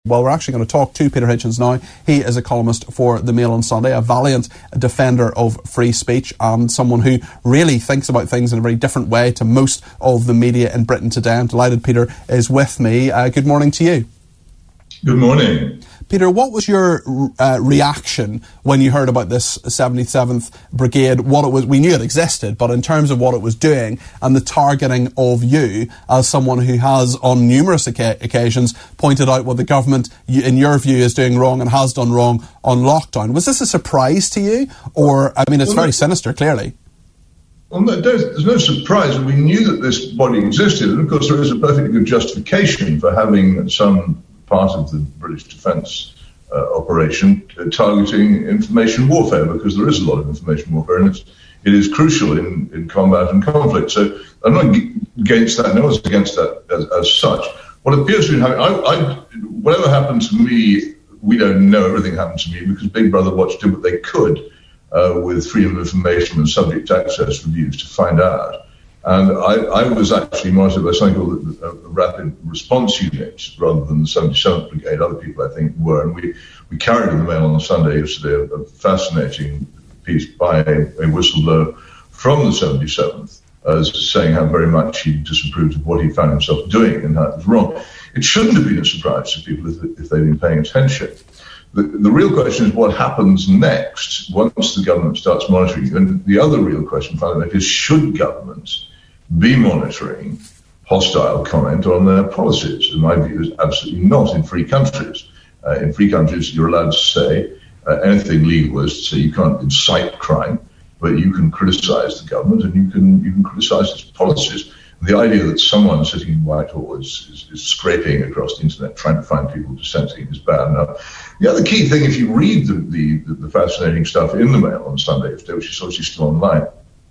Well, we're actually going to talk to Peter Hitchens now. He is a columnist for The Mail on Sunday, a valiant defender of free speech and someone who really thinks about things in a very different way to most of the media in Britain today. I'm delighted Peter is with me. Good morning to you. Good morning. Peter, what was your reaction when you heard about this 77th Brigade, what it was? We knew it existed, but in terms of what it was doing and the targeting of you as someone who has on numerous occasions pointed out what the government, in your view, is doing wrong and has done wrong on lockdown. Was this a surprise to you? Or, I mean, it's very sinister, clearly. Well, no, there's no surprise. We knew that this body existed, and of course there is a perfectly good justification for having some part of the British Defence operation targeting information warfare, because there is a lot of information warfare, and it is crucial in combat and conflict. So I'm not against that. No one's against that as such. What appears to be happening, whatever happened to me, we don't know. Everything happened to me because Big Brother Watch did what they could with freedom of information and subject access reviews to find out. And I was actually monitored by something called a Rapid Response Unit rather than the 77th Brigade. Other people, I think, were. And we carried in the Mail on Sunday yesterday a fascinating piece by a whistleblower from the 77th saying how very much he disapproved of what he found himself doing and how it was wrong. It shouldn't have been a surprise to people if they'd been paying attention. The real question is what happens next once the government starts monitoring you. And the other real question, finally, is should governments be monitoring hostile comment on their policies? In my view, is absolutely not in free countries. In free countries, you're allowed to say anything legal is to say you can't incite crime, but you can criticize the government and you can criticize its policies. The idea that someone sitting in Whitehall is scraping across the internet trying to find people dissenting is bad enough. The other key thing, if you read the fascinating stuff in the Mail on Sunday, which is obviously still online,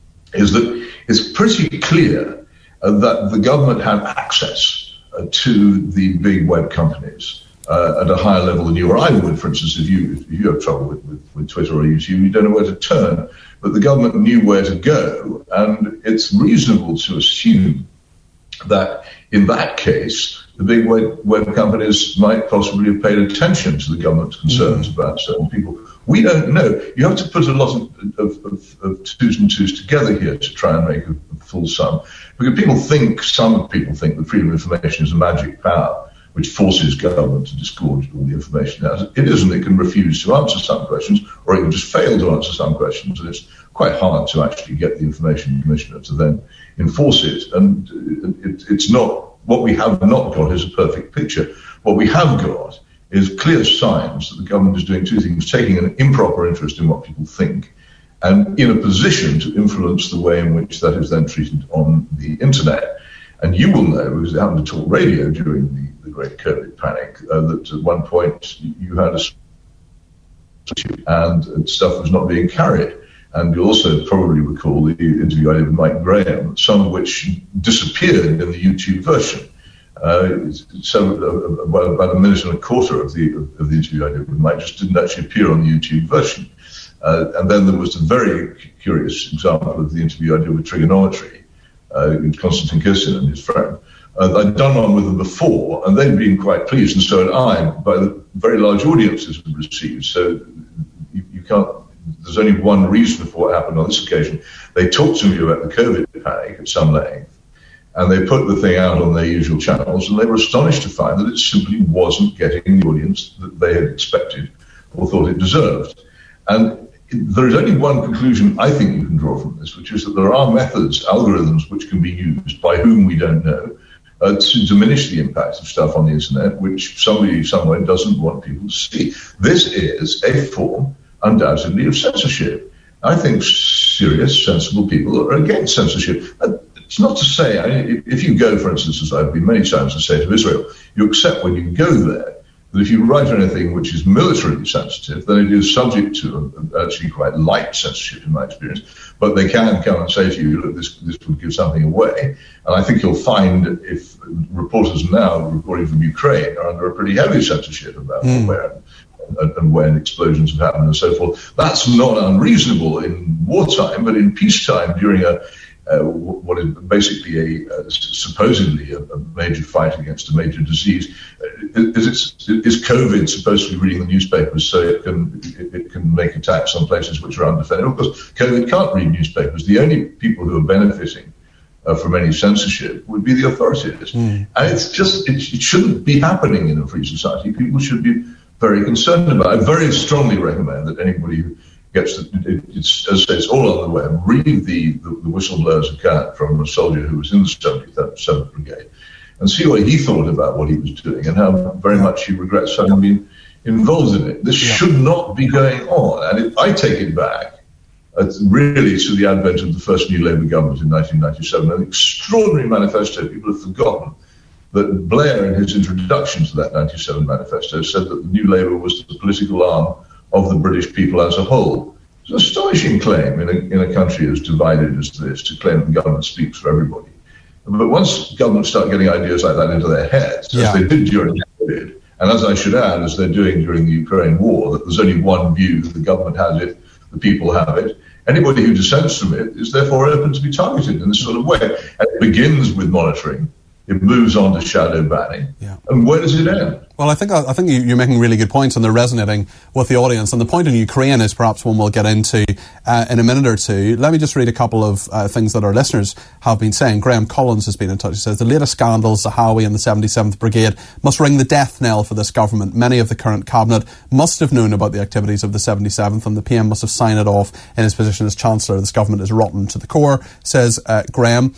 is that it's pretty clear that the government had access to the big web companies at a higher level than you or I would. For instance, if you have trouble with Twitter or YouTube, you don't know where to turn. But the government knew where to go, and it's reasonable to assume that in that case, the big web companies might possibly have paid attention to the government's concerns about certain people. We don't know. You have to put a lot of twos and twos together here to try and make a full sum. Because some people think that freedom of information is a magic power which forces government to disgorge all the information out. It isn't. It can refuse to answer some questions, or it can just fail to answer some questions, and it's quite hard to actually get the Information Commissioner to then enforce it. And it's not, what we have not got is a perfect picture. What we have got is clear signs that the government is doing two things: taking an improper interest in what people think, and in a position to influence the way in which that is then treated on the internet. And you will know, because it happened to Talk Radio during the great COVID panic, that at one point you had and stuff was not being carried. And you also probably recall the interview I did with Mike Graham, some of which disappeared in the YouTube version. So about a minute and a quarter of the interview I did with Mike just didn't actually appear on the YouTube version. And then there was the very curious example of the interview I did with Trigonometry, Konstantin Kirsin and his friend. I'd done one with them before, and they'd been quite pleased, and so had I, by the very large audiences we received. So you can't. There's only one reason for what happened on this occasion. They talked to me about the COVID panic at some length, and they put the thing out on their usual channels, and they were astonished to find that it simply wasn't getting the audience that they had expected or thought it deserved. And there is only one conclusion I think you can draw from this, which is that there are methods, algorithms, which can be used by whom we don't know to diminish the impact of stuff on the internet, which somebody somewhere doesn't want people to see. This is a form, undoubtedly, of censorship. I think serious, sensible people are against censorship. It's not to say, if you go, for instance, as I've been many times to say to Israel, you accept when you go there that if you write anything which is militarily sensitive, then it is subject to actually quite light censorship in my experience. But they can come and say to you, look, this would give something away. And I think you'll find if reporters now reporting from Ukraine are under a pretty heavy censorship about where and when explosions have happened and so forth. That's not unreasonable in wartime, but in peacetime, during what is basically supposedly a major fight against a major disease. Is COVID supposed to be reading the newspapers so it can make attacks on places which are undefended? Of course, COVID can't read newspapers. The only people who are benefiting from any censorship would be the authorities. And it shouldn't be happening in a free society. People should be very concerned about it. I very strongly recommend that anybody who gets it's all on the web. Read the whistleblower's account from a soldier who was in the 77th Brigade and see what he thought about what he was doing and how very much he regrets having been involved in it. This should not be going on. And I take it back really to the advent of the first new Labour government in 1997, an extraordinary manifesto. People have forgotten that Blair, in his introduction to that 97 manifesto, said that the new Labour was the political arm of the British people as a whole. It's an astonishing claim in a country as divided as this, to claim that government speaks for everybody. But once governments start getting ideas like that into their heads, as they did during COVID, and as I should add, as they're doing during the Ukraine war, that there's only one view, the government has it, the people have it. Anybody who dissents from it is therefore open to be targeted in this sort of way. And it begins with monitoring. It moves on to shadow banning. And where does it end? Well, I think you're making really good points, and they're resonating with the audience. And the point in Ukraine is perhaps one we'll get into in a minute or two. Let me just read a couple of things that our listeners have been saying. Graham Collins has been in touch. He says, the latest scandals, Zahawi and the 77th Brigade, must ring the death knell for this government. Many of the current cabinet must have known about the activities of the 77th, and the PM must have signed it off in his position as Chancellor. This government is rotten to the core, says Graham.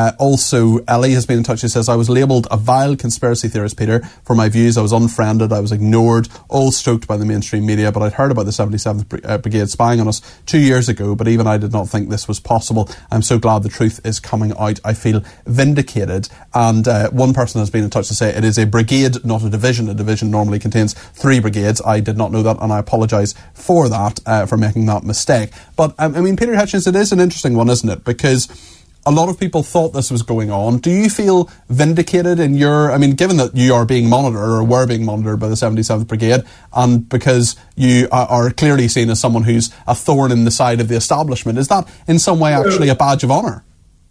Also, Ellie has been in touch. She says, I was labelled a vile conspiracy theorist, Peter, for my views. I was unfriended, I was ignored, all stoked by the mainstream media, but I'd heard about the 77th Brigade spying on us 2 years ago, but even I did not think this was possible. I'm so glad the truth is coming out. I feel vindicated. And one person has been in touch to say it is a brigade, not a division. A division normally contains 3 brigades. I did not know that, and I apologise for that, for making that mistake. But, I mean, Peter Hitchens, it is an interesting one, isn't it? Because a lot of people thought this was going on. Do you feel vindicated in your... I mean, given that you are being monitored, or were being monitored by the 77th Brigade, and because you are clearly seen as someone who's a thorn in the side of the establishment, is that in some way actually a badge of honour?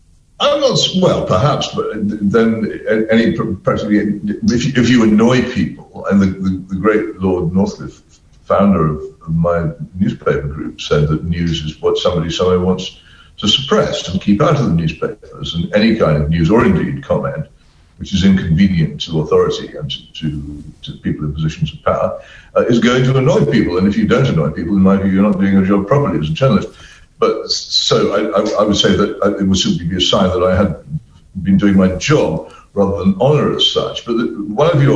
I'm not... Well, perhaps, but then practically, if you annoy people, and the great Lord Northcliffe, founder of my newspaper group, said that news is what somebody wants to suppress and keep out of the newspapers, and any kind of news or indeed comment which is inconvenient to authority and to people in positions of power is going to annoy people. And if you don't annoy people, in my view, you're not doing your job properly as a journalist. But so I would say that it would simply be a sign that I had been doing my job rather than honour as such. But one of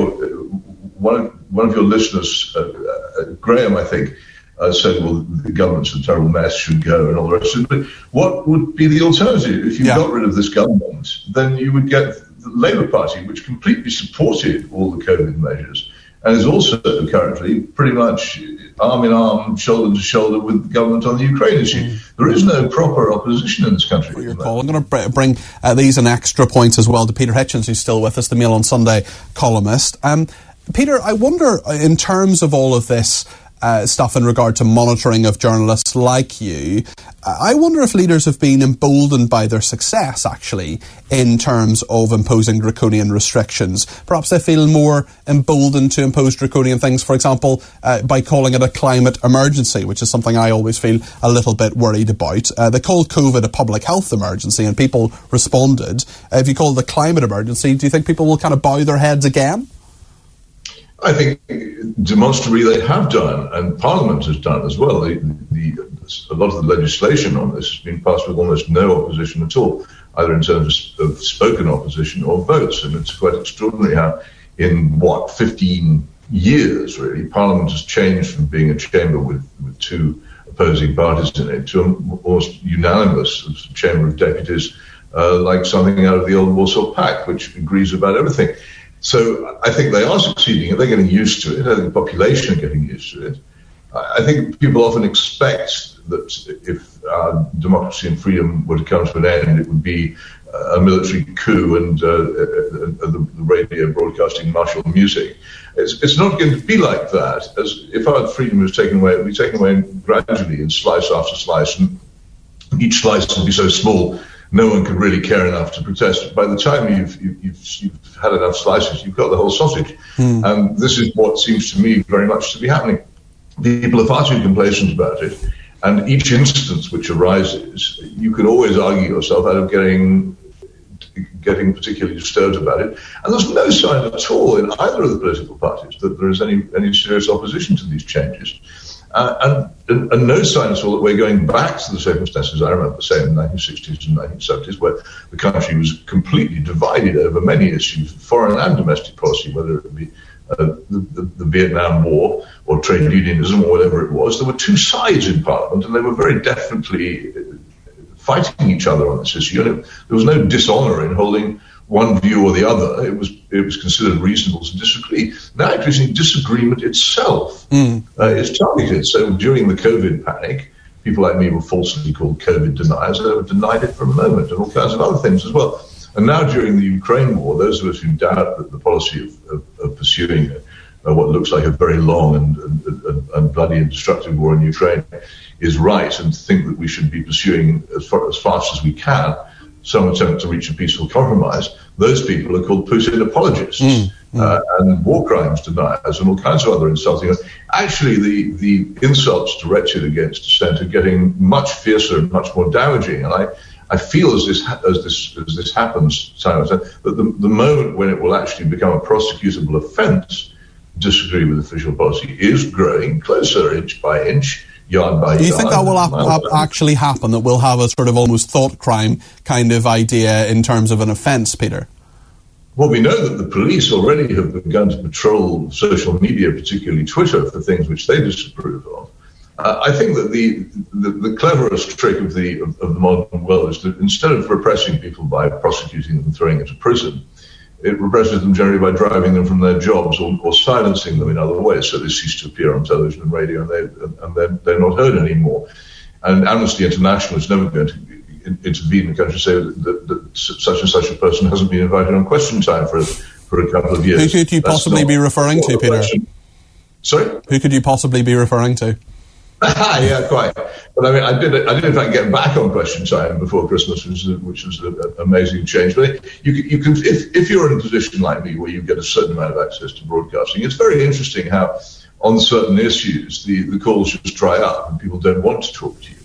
your listeners, Graham, I think, said, well, the government's a terrible mess, should go, and all the rest of it. But what would be the alternative? If you got rid of this government, then you would get the Labour Party, which completely supported all the COVID measures, and is also currently pretty much arm in arm, shoulder to shoulder with the government on the Ukraine issue. There is no proper opposition in this country. I'm going to bring these and extra points as well to Peter Hitchens, who's still with us, the Mail on Sunday columnist. Peter, I wonder, in terms of all of this stuff in regard to monitoring of journalists like you, I wonder if leaders have been emboldened by their success, actually, in terms of imposing draconian restrictions. Perhaps they feel more emboldened to impose draconian things, for example, by calling it a climate emergency, which is something I always feel a little bit worried about. They called COVID a public health emergency, and people responded. If you call it a climate emergency, do you think people will kind of bow their heads again? I think demonstrably they have done, and Parliament has done as well. A lot of the legislation on this has been passed with almost no opposition at all, either in terms of spoken opposition or votes. And it's quite extraordinary how in, 15 years, really, Parliament has changed from being a chamber with 2 opposing parties in it to an almost unanimous chamber of deputies, like something out of the old Warsaw Pact, which agrees about everything. So I think they are succeeding. They're getting used to it. I think the population are getting used to it. I think people often expect that if democracy and freedom were to come to an end, it would be a military coup and the radio broadcasting martial music. It's not going to be like that. As if our freedom was taken away, it would be taken away gradually in slice after slice, and each slice would be so small no one could really care enough to protest. By the time you've had enough slices, you've got the whole sausage. And this is what seems to me very much to be happening. People are far too complacent about it, and each instance which arises, you could always argue yourself out of getting particularly disturbed about it. And there's no sign at all in either of the political parties that there is any serious opposition to these changes. And no sign at all that we're going back to the circumstances I remember, say, in the 1960s and 1970s, where the country was completely divided over many issues, foreign and domestic policy, whether it be the Vietnam War or trade unionism or whatever it was. There were two sides in Parliament, and they were very definitely fighting each other on this issue. And there was no dishonour in holding one view or the other. It was considered reasonable to disagree. Now, increasingly, disagreement itself is targeted. So during the COVID panic, people like me were falsely called COVID deniers. They were denied it for a moment, and all kinds of other things as well. And now during the Ukraine war, those of us who doubt that the policy of pursuing what looks like a very long and bloody and destructive war in Ukraine is right, and think that we should be pursuing as fast as we can some attempt to reach a peaceful compromise, those people are called Putin apologists and war crimes deniers and all kinds of other insulting. Actually, the insults directed against dissent are getting much fiercer and much more damaging. And I feel as this happens, Simon, that the moment when it will actually become a prosecutable offence, disagree with official policy, is growing closer, inch by inch. Yard by Do you yard. think that will actually happen, that we'll have a sort of almost thought crime kind of idea in terms of an offence, Peter? Well, we know that the police already have begun to patrol social media, particularly Twitter, for things which they disapprove of. I think that the cleverest trick of the modern world is that instead of repressing people by prosecuting them and throwing them to prison, it represses them generally by driving them from their jobs or silencing them in other ways, so they cease to appear on television and radio, and they're not heard anymore. And Amnesty International is never going to intervene in the country and say that such and such a person hasn't been invited on Question Time for a couple of years. Who could you possibly be referring to, Peter? Sorry? Who could you possibly be referring to? Yeah, quite. But I mean, I did in fact get back on Question Time before Christmas, which was an amazing change. But you can, if you're in a position like me where you get a certain amount of access to broadcasting, it's very interesting how on certain issues the calls just dry up and people don't want to talk to you.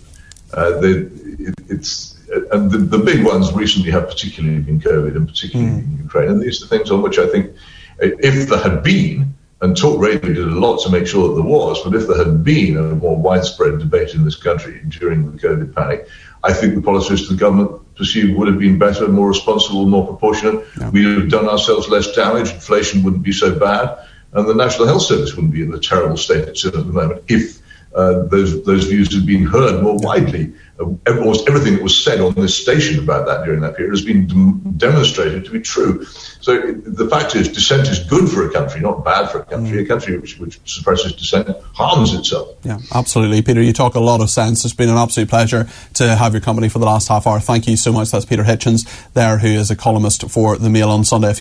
And the big ones recently have particularly been COVID and particularly been Ukraine, and these are the things on which I think, if there had been. And Talk Radio did a lot to make sure that there was, but if there had been a more widespread debate in this country during the COVID panic, I think the policies the government pursued would have been better, more responsible, more proportionate. Yeah. We would have done ourselves less damage, inflation wouldn't be so bad, and the National Health Service wouldn't be in the terrible state it's in at the moment if those views had been heard more widely. Almost everything that was said on this station about that during that period has been demonstrated to be true. So the fact is, dissent is good for a country, not bad for a country. A country which suppresses dissent harms itself. Yeah, absolutely. Peter, you talk a lot of sense. It's been an absolute pleasure to have your company for the last half hour. Thank you so much. That's Peter Hitchens there, who is a columnist for The Mail on Sunday.